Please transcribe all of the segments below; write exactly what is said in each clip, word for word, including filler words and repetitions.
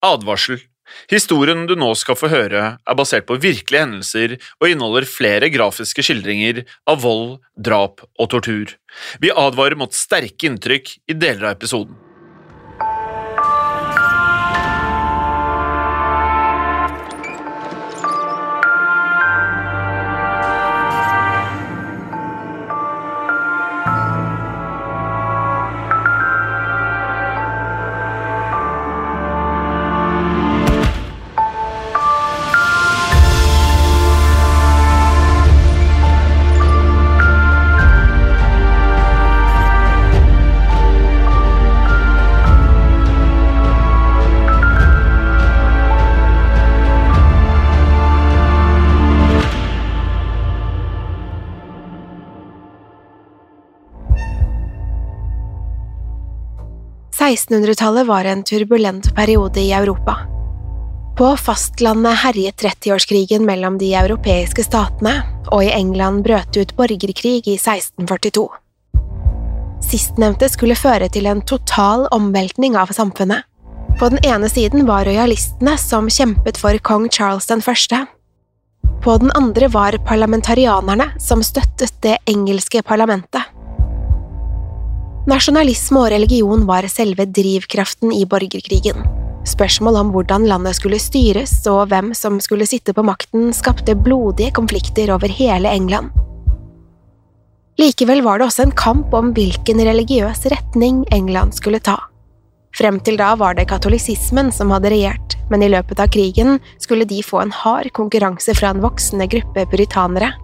Advarsel. Historien du nå skal få høre er basert på virkelige hendelser og inneholder flere grafiske skildringer av vold, drap og tortur. Vi advarer mot sterke inntrykk i deler av episoden. sekstenhundretallet var en turbulent periode i Europa. På fastlandet herjet trettiårskrigen mellom de europeiske statene, og i England brøt ut borgerkrig i seksten førtito. Sistnevnte skulle føre til en total omveltning av samfunnet. På den ene siden var royalistene som kjempet for kong Charles den første. På den andre var parlamentarianerne som støttet det engelske parlamentet. Nasjonalisme og religion var selve drivkraften i borgerkrigen. Spørsmål om hvordan landet skulle styres og hvem som skulle sitte på makten skapte blodige konflikter over hele England. Likevel var det også en kamp om hvilken religiøs retning England skulle ta. Frem til da var det katolisismen som hadde regjert, men i løpet av krigen skulle de få en hard konkurranse fra en voksende gruppe puritanere.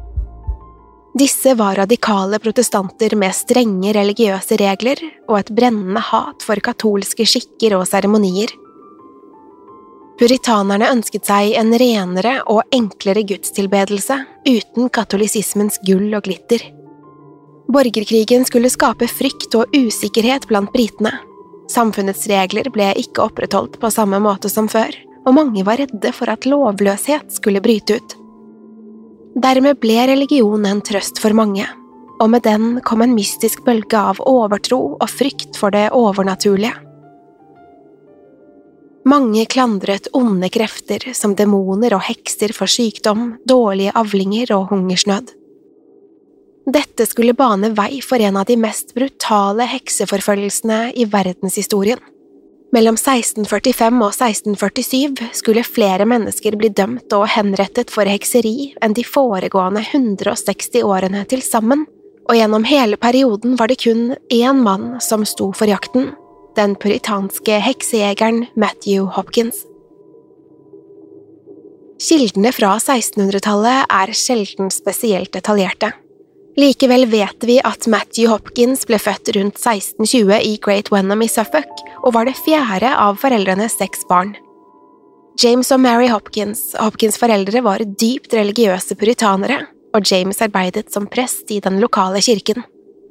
Disse var radikale protestanter med strenge religiøse regler og et brennende hat for katolske skikker og seremonier. Puritanerne ønsket seg en renere og enklere gudstilbedelse uten katolisismens gull og glitter. Borgerkrigen skulle skape frykt og usikkerhet blant britene. Samfunnets regler ble ikke opprettholdt på samme måte som før, og mange var redde for at lovløshet skulle bryte ut. Dermed ble religion en trøst for mange, og med den kom en mystisk bølge av overtro og frykt for det overnaturlige. Mange klandret onde krefter som demoner og hekser for sykdom, dårlige avlinger og hungersnød. Dette skulle bane vei for en av de mest brutale hekseforfølgelsene i verdenshistorien. Mellom seksten førtifem og seksten førtisyv skulle flere mennesker bli dømt og henrettet for hekseri enn de foregående hundre og seksti årene til sammen, og gjennom hele perioden var det kun én mann som sto for jakten, den puritanske heksejegeren Matthew Hopkins. Kildene fra sekstenhundretallet er sjelden spesielt detaljerte. Likevel vet vi at Matthew Hopkins ble født rundt seksten tjue i Great Wenham i Suffolk, og var det fjerde av foreldrenes seks barn. James og Mary Hopkins, Hopkins foreldre var dypt religiøse puritanere, og James arbeidet som prest i den lokale kirken.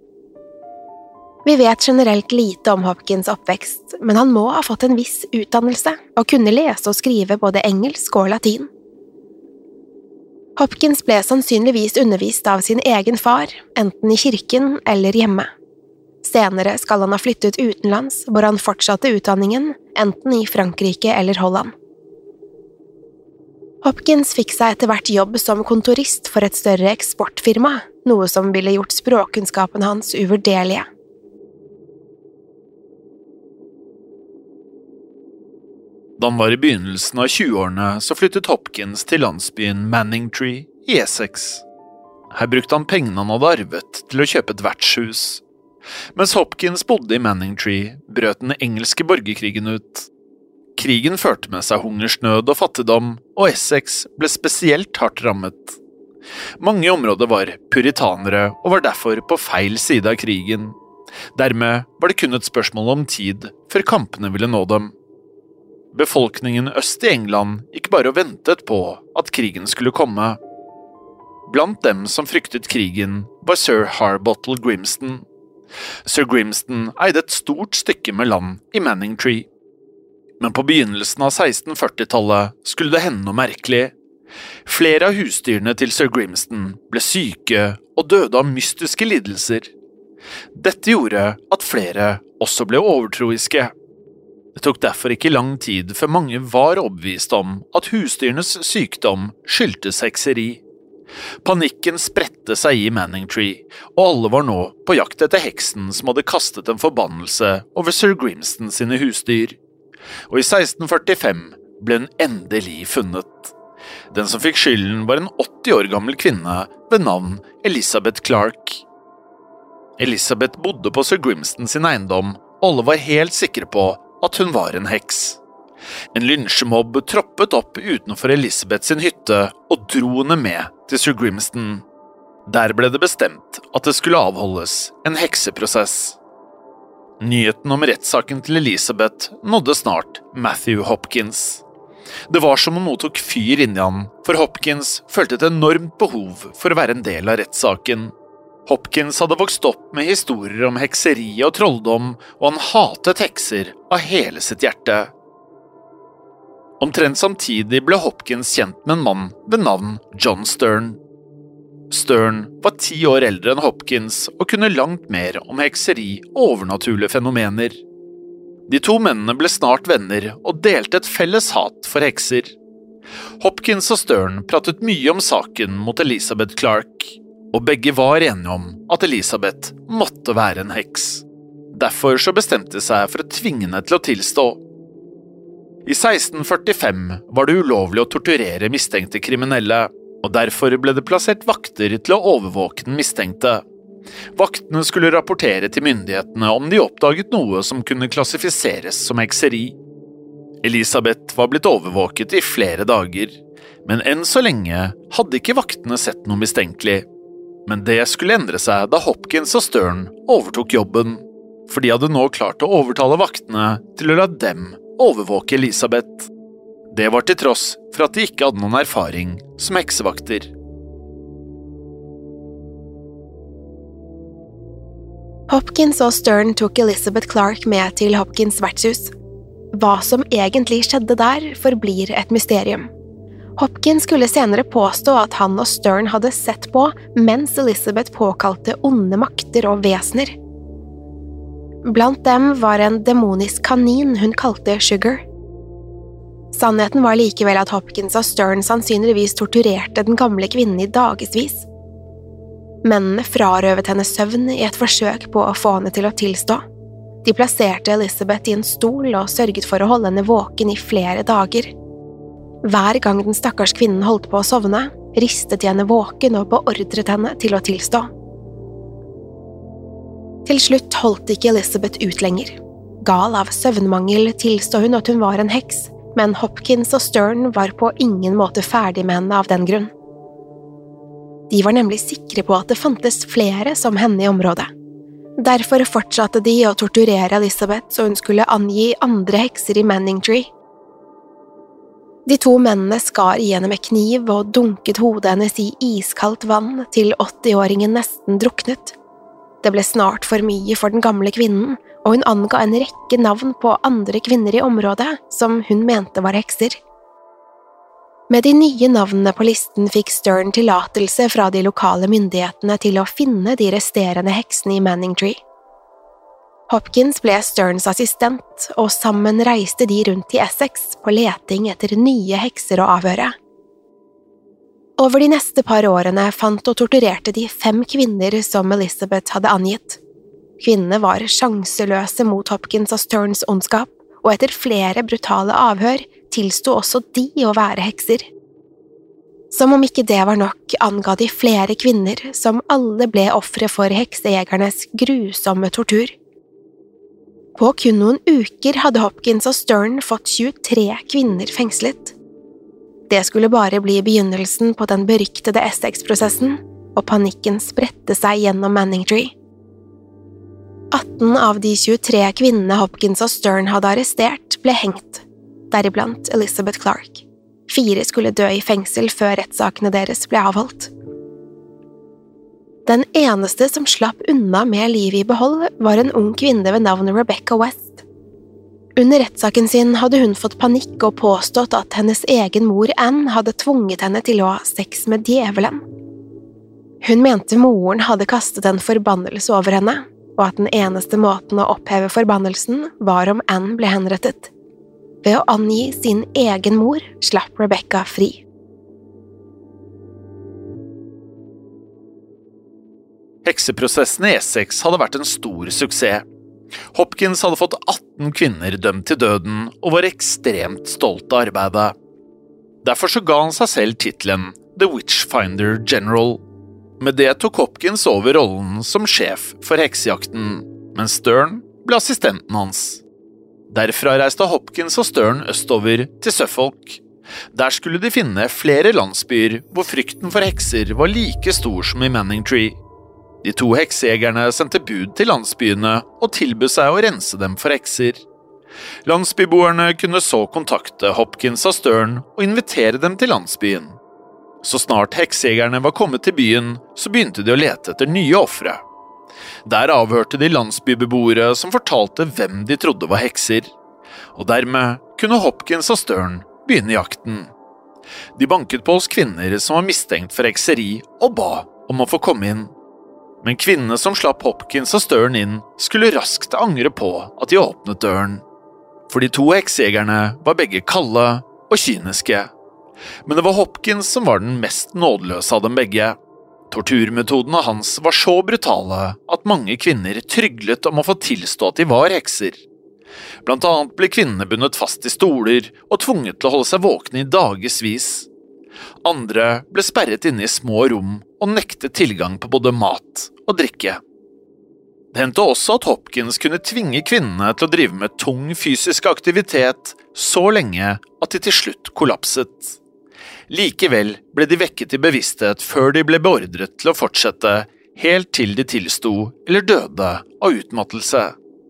Vi vet generelt lite om Hopkins' oppvekst, men han må ha fått en viss utdannelse, og kunne lese og skrive både engelsk og latin. Hopkins ble sannsynligvis undervist av sin egen far, enten i kirken eller hjemme. Senere skal han ha flyttet utenlands, hvor han fortsatte utdanningen, enten i Frankrike eller Holland. Hopkins fikk seg etter hvert jobb som kontorist for et større eksportfirma, noe som ville gjort språkkunnskapen hans uvurderlige. Da han var i begynnelsen av tjueårene, så flyttet Hopkins til landsbyen Manningtree i Essex. Her brukte han pengene han hadde arvet til å kjøpe et vertshus. Mens Hopkins bodde i Manningtree, brøt den engelske borgerkrigen ut. Krigen førte med seg hungersnød og fattigdom, og Essex ble spesielt hardt rammet. Mange områder var puritanere og var derfor på feil side av krigen. Dermed var det kun et spørsmål om tid før kampene ville nå dem. Befolkningen øst i England gikk bare og ventet på at krigen skulle komme. Blant dem som fryktet krigen var Sir Harbottle Grimston. Sir Grimston eide et stort stykke med land i Manningtree. Men på begynnelsen av seksten førtitallet skulle det hende noe merkelig. Flere av husdyrene til Sir Grimston ble syke og døde av mystiske lidelser. Dette gjorde at flere også ble overtroiske. Det tok derfor ikke lang tid før mange var overbevist om at husdyrenes sykdom skyldtes hekseri. Panikken spredte seg i Manningtree, og alle var nå på jakt etter heksen som hadde kastet en forbannelse over Sir Grimston sine husdyr. Og i seksten førtifem ble hun endelig funnet. Den som fikk skylden var en åtti år gammel kvinne ved navn Elizabeth Clark. Elizabeth bodde på Sir Grimston sin eiendom, og alle var helt sikre på at hun var en heks. En lynsjemobb troppet opp utenfor Elizabeth sin hytte og dro henne med til Sir Grimston. Der ble det bestemt at det skulle avholdes en hekseprosess. Nyheten om rettssaken til Elizabeth nådde snart Matthew Hopkins. Det var som om noe tok fyr inni han, for Hopkins følte et enormt behov for å være en del av rettssaken. Hopkins hadde vokst opp med historier om hekseri og trolldom, og han hatet hekser av hele sitt hjerte. Omtrent samtidig ble Hopkins kjent med en mann ved navn John Stern. Stern var ti år eldre enn Hopkins og kunne langt mer om hekseri og overnaturlige fenomener. De to mennene ble snart venner og delte et felles hat for hekser. Hopkins og Stern pratet mye om saken mot Elizabeth Clark, og begge var enige om at Elizabeth måtte være en heks. Derfor så bestemte de seg for å tvinge henne til å tilstå. I seksten førtifem var det ulovlig å torturere mistenkte kriminelle, og derfor ble det plassert vakter til å overvåke den mistenkte. Vaktene skulle rapportere til myndighetene om de oppdaget noe som kunne klassifiseres som hekseri. Elizabeth var blitt overvåket i flere dager, men enn så lenge hadde ikke vaktene sett noe mistenkelig. Men det skulle endre seg da Hopkins og Stern overtok jobben, for de hadde nå klart å overtale vaktene til å la dem overvåke Elizabeth. Det var til tross for at de ikke hadde noen erfaring som heksevakter. Hopkins og Stern tok Elizabeth Clark med til Hopkins vertshus. Hva som egentlig skjedde der, forblir et mysterium. Hopkins skulle senere påstå at han og Stern hadde sett på mens Elizabeth påkalte onde makter og vesener. Blant dem var en demonisk kanin hun kalte Sugar. Sannheten var likevel at Hopkins og Stern sannsynligvis torturerte den gamle kvinnen i dagesvis. Mennene frarøvet henne søvn i et forsøk på å få henne til å tilstå. De plasserte Elizabeth i en stol og sørget for å holde henne våken i flere dager. Hver gang den stakkars kvinnen holdt på å sovne, ristet de henne våken og beordret henne til å tilstå. Til slutt holdt ikke Elizabeth ut lenger. Gal av søvnmangel tilstod hun at hun var en heks, men Hopkins og Stern var på ingen måte ferdig med henne av den grunn. De var nemlig sikre på at det fantes flere som henne i området. Derfor fortsatte de å torturere Elizabeth så hun skulle angi andre hekser i Manningtree. De to mennene skar i henne med kniv og dunket hodet hennes i iskaldt vann til åttiåringen nesten druknet. Det ble snart for mye for den gamle kvinnen, og hun anga en rekke navn på andre kvinner i området som hun mente var hekser. Med de nye navnene på listen fikk Stern tillatelse fra de lokale myndighetene til å finne de resterende heksene i Manningtree. Hopkins ble Sterns assistent, og sammen reiste de rundt i Essex på leting etter nye hekser å avhøre. Over de neste par årene fant og torturerte de fem kvinner som Elizabeth hadde angitt. Kvinnene var sjanseløse mot Hopkins og Sterns ondskap, og etter flere brutale avhør tilstod også de å være hekser. Som om ikke det var nok, anga de flere kvinner som alle ble ofre for heksejegernes grusomme tortur. På kun noen uker hadde Hopkins og Stern fått tjuetre kvinner fengslet. Det skulle bare bli begynnelsen på den beryktede Essex-prosessen, og panikken spredte seg gjennom Manningtree. atten av de tjuetre kvinnene Hopkins og Stern hadde arrestert ble hengt, deriblant Elizabeth Clark. Fire skulle dø i fengsel før rettssakene deres ble avholdt. Den eneste som slapp unna med livet i behold var en ung kvinne ved navn Rebecca West. Under rettssaken sin hadde hun fått panikk og påstått at hennes egen mor Anne hadde tvunget henne til å ha sex med djevelen. Hun mente moren hadde kastet en forbannelse over henne, og at den eneste måten å oppheve forbannelsen var om Anne ble henrettet. Ved å angi sin egen mor slapp Rebecca fri. Hekseprosessen i Essex hadde vært en stor suksess. Hopkins hadde fått atten kvinner dømt til døden og var ekstremt stolt av arbeidet. Derfor så ga han seg selv titlen The Witchfinder General. Med det tok Hopkins over rollen som sjef for heksejakten, mens Stern ble assistenten hans. Derfra reiste Hopkins og Stern østover til Suffolk. Der skulle de finne flere landsbyer hvor frykten for hekser var like stor som i Manningtree. De to heksejegerne sendte bud til landsbyene og tilbød seg å rense dem for hekser. Landsbyboerne kunne så kontakte Hopkins og Stern og invitere dem til landsbyen. Så snart heksejegerne var kommet til byen, så begynte de å lete etter nye ofre. Der avhørte de landsbybeboere som fortalte hvem de trodde var hekser, og dermed kunne Hopkins og Stern begynne jakten. De banket på hos kvinner som var mistenkt for hekseri og ba om å få komme inn. Men kvinnene som slapp Hopkins og Stern inn, skulle raskt angre på at de åpnet døren. For de to heksejegerne var begge kalde og kyniske. Men det var Hopkins som var den mest nådeløse av dem begge. Torturmetodene hans var så brutale at mange kvinner tryglet om å få tilstå at de var hekser. Blant annet ble kvinnene bundet fast i stoler og tvunget til å holde seg våkne i dagevis. Andre ble sperret inne i små rom og nektet tilgang på både mat og drikke. Det hendte også at Hopkins kunne tvinge kvinnene til å drive med tung fysisk aktivitet så lenge at de til slutt kollapset. Likevel ble de vekket i bevissthet før de ble beordret til å fortsette, helt til de tilsto eller døde av utmattelse.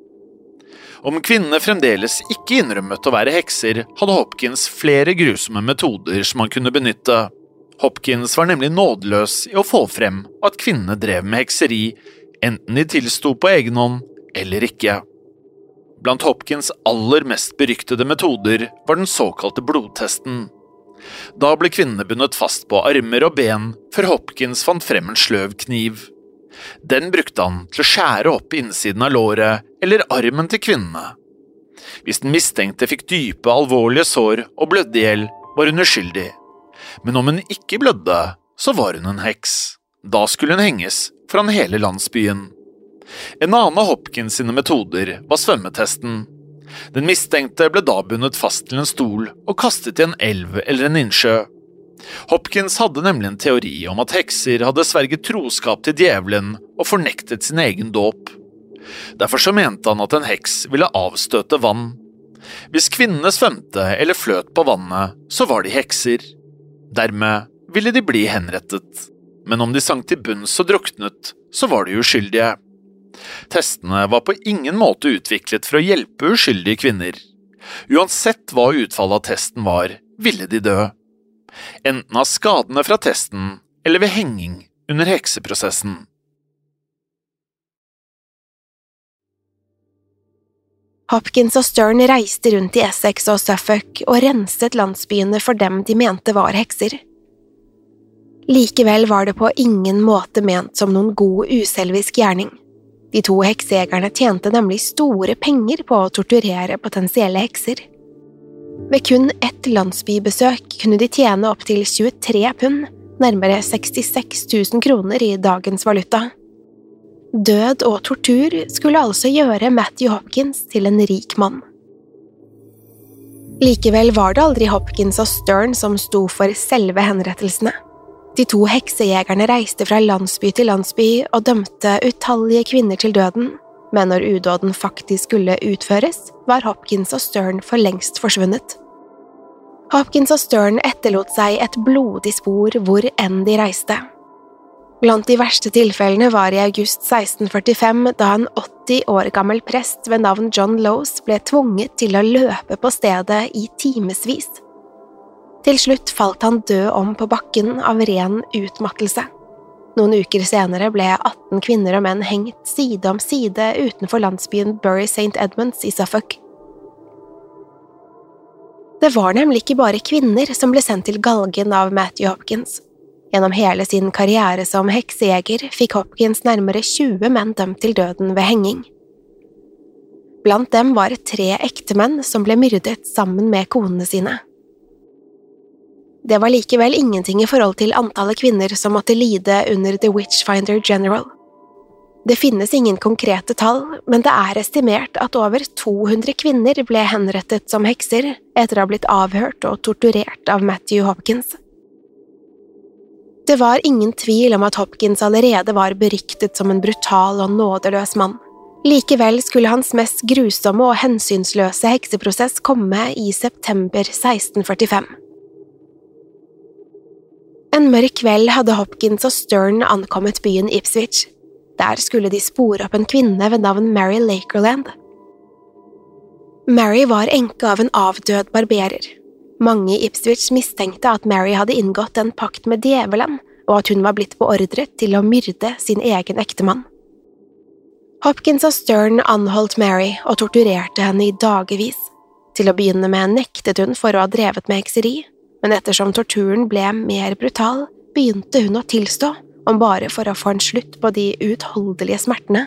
Om kvinnene fremdeles ikke innrømmet å være hekser, hadde Hopkins flere grusomme metoder som han kunne benytte. Hopkins var nemlig nådeløs i å få frem at kvinnene drev med hekseri, enten de tilsto på egen hånd eller ikke. Blant Hopkins aller mest beryktede metoder var den såkalte blodtesten. Da ble kvinnene bundet fast på armer og ben, før Hopkins fant frem en sløv kniv. Den brukte han til å skjære opp innsiden av låret eller armen til kvinnene. Hvis den mistenkte fikk dype, alvorlige sår og blødde ihjel, var hun uskyldig. Men om hun ikke blødde, så var hun en heks. Da skulle hun henges foran hele landsbyen. En annen av Hopkins sine metoder var svømmetesten. Den mistenkte ble da bundet fast til en stol og kastet i en elv eller en innsjø. Hopkins hadde nemlig en teori om at hekser hadde sverget troskap til djevelen og fornektet sin egen dåp. Derfor så mente han at en heks ville avstøte vann. Hvis kvinnene svømte eller fløt på vannet, så var de hekser. Dermed ville de bli henrettet. Men om de sank til bunns og druknet, så var de uskyldige. Testene var på ingen måte utviklet for å hjelpe uskyldige kvinner. Uansett hva utfallet av testen var, ville de dø. Enten av skadene fra testen, eller ved henging under hekseprosessen. Hopkins og Stern reiste rundt i Essex og Suffolk og renset landsbyene for dem de mente var hekser. Likevel var det på ingen måte ment som noen god uselvisk gjerning. De to heksejegerne tjente nemlig store penger på å torturere potensielle hekser. Ved kun ett landsbybesøk kunne de tjene opp til tjuetre pund, nærmere sekstiseks tusen kroner i dagens valuta. Død og tortur skulle altså gjøre Matthew Hopkins til en rik mann. Likevel var det aldri Hopkins og Stern som sto for selve henrettelsene. De to heksejegerne reiste fra landsby til landsby og dømte utallige kvinner til døden, men når udåden faktisk skulle utføres, var Hopkins og Stern for lengst forsvunnet. Hopkins og Stern etterlot seg et blodig spor hvor enn de reiste. Blant de verste tilfellene var i august seksten førtifem, da en åtti år gammel prest ved navn John Lowes ble tvunget til å løpe på stedet i timesvis. Til slutt falt han død om på bakken av ren utmattelse. Noen uker senere ble atten kvinner og menn hengt side om side utenfor landsbyen Bury Saint Edmunds i Suffolk. Det var nemlig ikke bare kvinner som ble sendt til galgen av Matthew Hopkins. Gjennom hele sin karriere som heksejeger fikk Hopkins nærmere tjue menn dømt til døden ved henging. Blant dem var tre ektemenn som ble myrdet sammen med konene sine. Det var likevel ingenting i forhold til antallet kvinner som måtte lide under The Witchfinder General. Det finnes ingen konkrete tall, men det er estimert at over to hundre kvinner ble henrettet som hekser etter å ha blitt avhørt og torturert av Matthew Hopkins. Det var ingen tvil om at Hopkins allerede var beryktet som en brutal og nådeløs mann. Likevel skulle hans mest grusomme og hensynsløse hekseprosess komme i september seksten førtifem. En mørk kveld hadde Hopkins og Stern ankommet byen Ipswich. Der skulle de spore opp en kvinne ved navn Mary Lakerland. Mary var enke av en avdød barberer. Mange i Ipswich mistenkte at Mary hadde inngått en pakt med djevelen, og at hun var blitt beordret til å myrde sin egen ektemann. Hopkins og Stern anholdt Mary og torturerte henne i dagevis. Til å begynne med nektet hun for å ha drevet med hekseri, men ettersom torturen ble mer brutal, begynte hun å tilstå, om bare for å få en slutt på de uutholdelige smertene.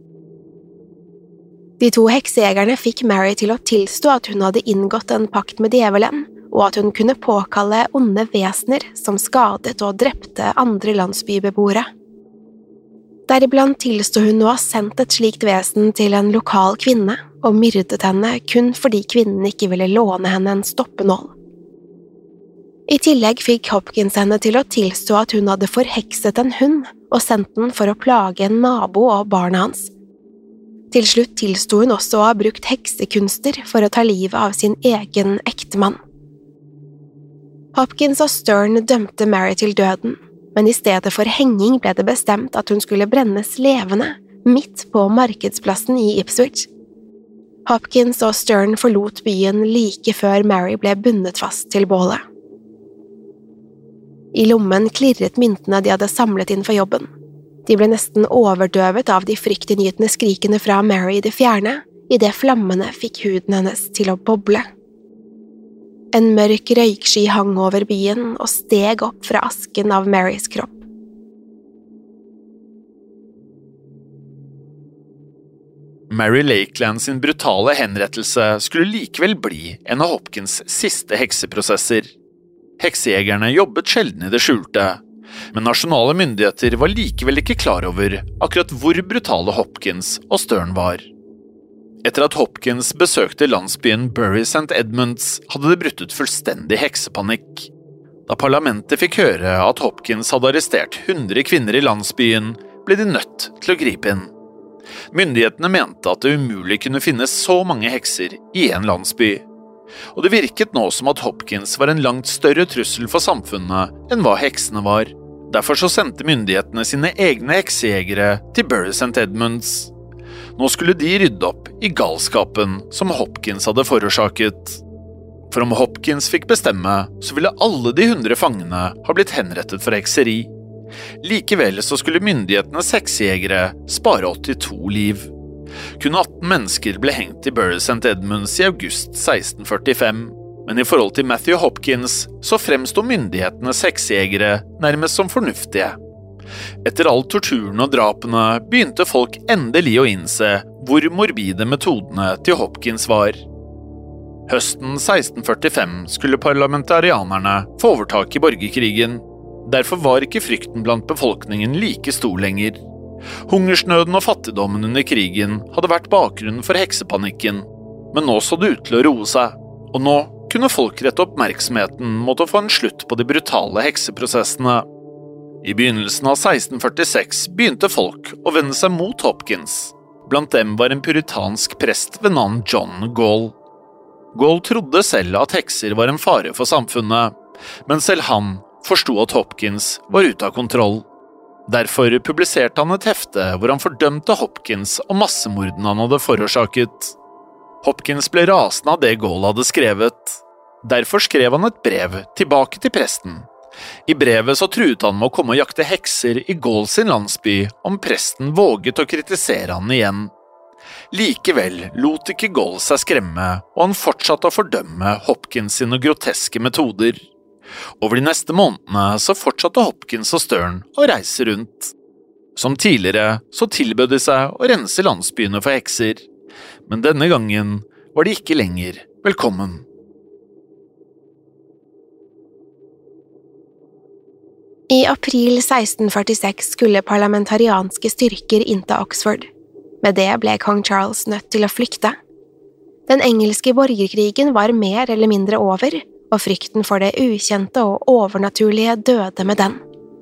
De to heksejegerne fikk Mary til å tilstå at hun hadde inngått en pakt med djevelen, og at hun kunne påkalle onde vesener som skadet og drepte andre landsbybeboere. Deriblant tilstod hun å ha sendt et slikt vesen til en lokal kvinne og myrdet henne kun fordi kvinnen ikke ville låne henne en stoppenål. I tillegg fikk Hopkins henne til å tilstå at hun hadde forhekset en hund og sendt den for å plage en nabo og barna hans. Til slutt tilstod hun også å ha brukt heksekunster for å ta livet av sin egen ektemann. Hopkins og Stern dømte Mary til døden, men i stedet for henging ble det bestemt at hun skulle brennes levende, midt på markedsplassen i Ipswich. Hopkins og Stern forlot byen like før Mary ble bundet fast til bålet. I lommen klirret myntene de hadde samlet inn for jobben. De ble nesten overdøvet av de fryktinngytende skrikene fra Mary i det fjerne, i det flammene fikk huden hennes til å boble. En mørk røyksky hang over byen og steg opp fra asken av Marys kropp. Mary Lakeland sin brutale henrettelse skulle likevel bli en av Hopkins siste hekseprosesser. Heksejegerne jobbet sjelden i det skjulte, men nasjonale myndigheter var likevel ikke klar over akkurat hvor brutale Hopkins og Stern var. Etter at Hopkins besøkte landsbyen Bury Saint Edmunds, hadde det brutt ut fullstendig heksepanikk. Da parlamentet fikk høre at Hopkins hadde arrestert hundre kvinner i landsbyen, ble de nødt til å gripe inn. Myndighetene mente at det umulig kunne finnes så mange hekser i en landsby. Og det virket nå som at Hopkins var en langt større trussel for samfunnet enn hva heksene var. Derfor så sendte myndighetene sine egne heksejegere til Bury Saint Edmunds. Nå skulle de rydde opp i galskapen som Hopkins hadde forårsaket. For om Hopkins fikk bestemme, så ville alle de hundre fangene ha blitt henrettet for hekseri. Likevel så skulle myndighetenes heksejegere spare åttito liv. Kun atten mennesker ble hengt i Bury Saint Edmunds i august seksten førtifem, men i forhold til Matthew Hopkins så fremstod myndighetenes heksejegere nærmest som fornuftige. Etter all torturen og drapene begynte folk endelig å innse hvor morbide metodene til Hopkins var. Høsten seksten førtifem skulle parlamentarianerne få overtak i borgerkrigen. Derfor var ikke frykten blant befolkningen like stor lenger. Hungersnøden og fattigdommen under krigen hadde vært bakgrunnen for heksepanikken, men nå så det ut til å roe seg, og nå kunne folk rette oppmerksomheten mot å få en slutt på de brutale hekseprosessene. I begynnelsen av seksten førtiseks begynte folk å vende seg mot Hopkins. Blant dem var en puritansk prest ved navn John Gall. Gall trodde selv at hekser var en fare for samfunnet, men selv han forstod at Hopkins var ute av kontroll. Derfor publiserte han et hefte hvor han fordømte Hopkins og massemordene han hadde forårsaket. Hopkins ble rasende av det Gall hadde skrevet. Derfor skrev han et brev tilbake til presten. I brevet så truet han med å komme og jakte hekser i Gall sin landsby om presten våget å kritisere han igjen. Likevel lot ikke Gall seg skremme, og han fortsatte å fordømme Hopkins sine groteske metoder. Over de neste månedene så fortsatte Hopkins og Stern å reise rundt. Som tidligere så tilbød de seg å rense landsbyene for hekser, men denne gangen var de ikke lenger velkommen. I april seksten førtiseks skulle parlamentarianske styrker innta Oxford. Med det ble kong Charles nødt til å flykte. Den engelske borgerkrigen var mer eller mindre over, og frykten for det ukjente og overnaturlige døde med den.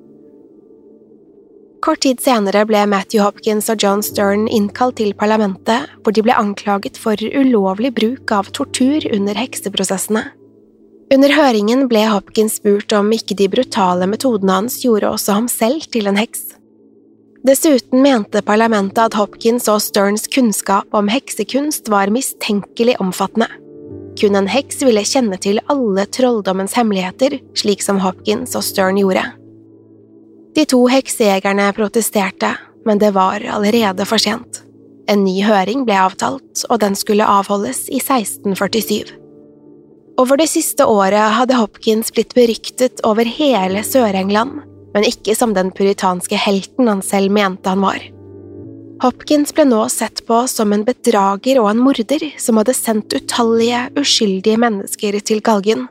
Kort tid senere ble Matthew Hopkins og John Stern innkalt til parlamentet, hvor de ble anklaget for ulovlig bruk av tortur under hekseprosessene. Under høringen ble Hopkins spurt om ikke de brutale metodene hans gjorde også ham selv til en heks. Dessuten mente parlamentet at Hopkins og Sterns kunnskap om heksekunst var mistenkelig omfattende. Kun en heks ville kjenne til alle trolldommens hemmeligheter, slik som Hopkins og Stern gjorde. De to heksejegerne protesterte, men det var allerede for sent. En ny høring ble avtalt, og den skulle avholdes i seksten førtisyv. Over det siste året hadde Hopkins blitt beryktet over hele Sør-England, men ikke som den puritanske helten han selv mente han var. Hopkins ble nå sett på som en bedrager og en morder som hadde sendt utallige, uskyldige mennesker til galgen.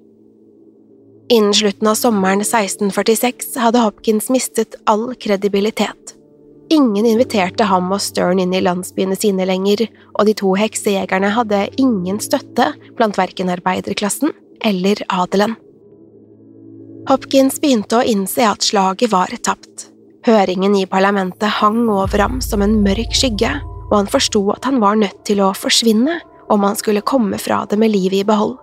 Innen slutten av sommeren seksten førtiseks hadde Hopkins mistet all kredibilitet. Ingen inviterte ham og Stern inn i landsbyene sine lenger, og de to heksejegerne hadde ingen støtte blant hverken arbeiderklassen eller adelen. Hopkins begynte å innse at slaget var tapt. Høringen i parlamentet hang over ham som en mørk skygge, og han forstod at han var nødt til å forsvinne om han skulle komme fra det med livet i behold.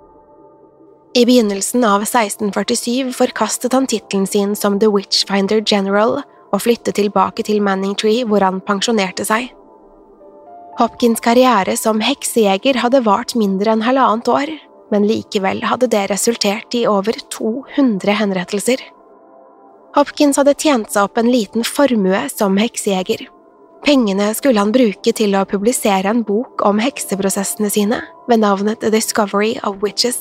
I begynnelsen av seksten førtisyv forkastet han titlen sin som The Witchfinder General og flyttet tilbake til Manningtree hvor han pensjonerte seg. Hopkins' karriere som heksejeger hadde vart mindre enn halvannet år, men likevel hadde det resultert i over to hundre henrettelser. Hopkins hadde tjent seg opp en liten formue som heksejeger. Pengene skulle han bruke til å publisere en bok om hekseprosessene sine ved navnet The Discovery of Witches.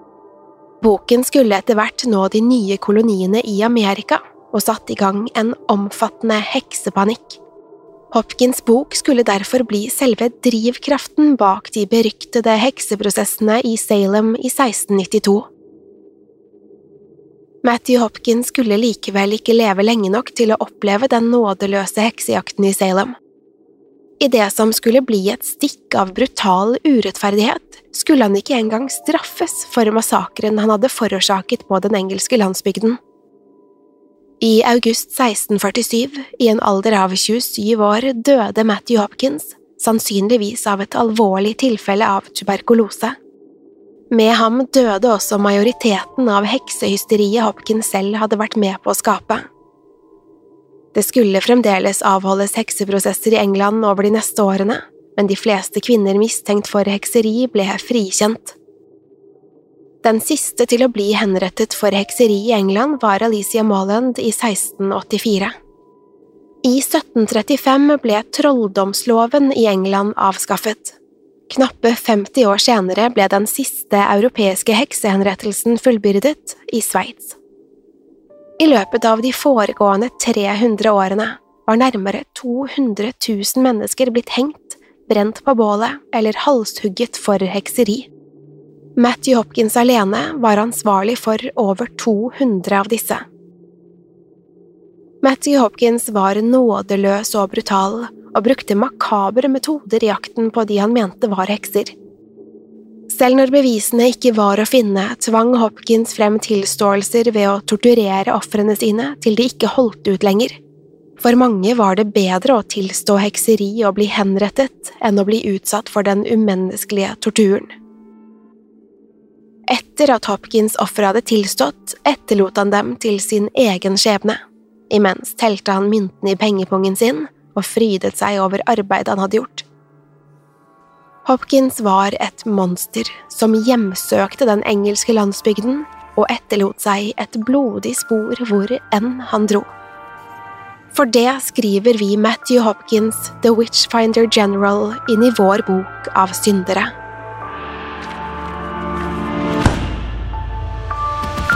Boken skulle etter hvert nå de nye koloniene i Amerika, og satte i gang en omfattende heksepanikk. Hopkins' bok skulle derfor bli selve drivkraften bak de beryktede hekseprosessene i Salem i seksten nittito. Matthew Hopkins skulle likevel ikke leve lenge nok til å oppleve den nådeløse heksejakten i Salem. I det som skulle bli et stikk av brutal urettferdighet, skulle han ikke engang straffes for massakren han hadde forårsaket på den engelske landsbygden. I august seksten førtisyv, i en alder av tjuesyv år, døde Matthew Hopkins, sannsynligvis av et alvorlig tilfelle av tuberkulose. Med ham døde også majoriteten av heksehysteriet Hopkins selv hadde vært med på å skape. Det skulle fremdeles avholdes hekseprosesser i England over de neste årene, men de fleste kvinner mistenkt for hekseri ble frikjent. Den siste til å bli henrettet for hekseri i England var Alicia Moland i seksten åttifire. I sytten trettifem ble trolldomsloven i England avskaffet. Knappe femti år senere ble den siste europeiske heksehenrettelsen fullbyrdet i Sveits. I løpet av de foregående tre hundre årene var nærmere to hundre tusen mennesker blitt hengt, brent på bålet eller halshugget for hekseri. Matthew Hopkins alene var ansvarlig for over to hundre av disse. Matthew Hopkins var nådeløs og brutal, og brukte makabre metoder i jakten på de han mente var hekser. Selv når bevisene ikke var å finne, tvang Hopkins frem tilståelser ved å torturere ofrene sine til de ikke holdt ut lenger. For mange var det bedre å tilstå hekseri og bli henrettet enn å bli utsatt for den umenneskelige torturen. Etter at Hopkins' offer hadde tilstått, etterlot han dem til sin egen skjebne. Imens telte han myntene i pengepungen sin og frydet seg over arbeidet han hadde gjort. Hopkins var et monster som hjemsøkte den engelske landsbygden og etterlot seg et blodig spor hvor enn han dro. For det skriver vi Matthew Hopkins, The Witchfinder General, inn i vår bok av syndere.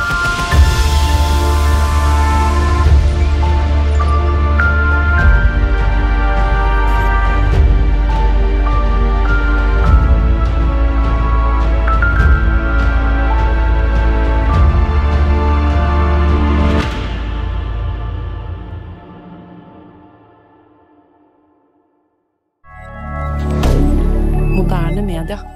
moderne media.